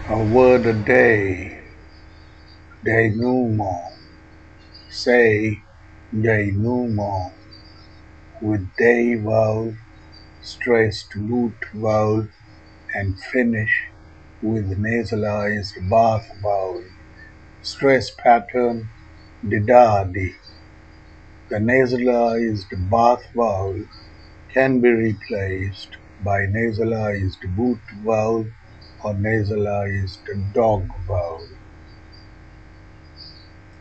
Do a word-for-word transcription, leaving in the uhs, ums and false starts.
A word a day, denouement. Say denouement with day vowel, stressed boot vowel, and finish with nasalized bath vowel. Stress pattern didadi. The nasalized bath vowel can be replaced by nasalized boot vowel or nasalized dog vowel.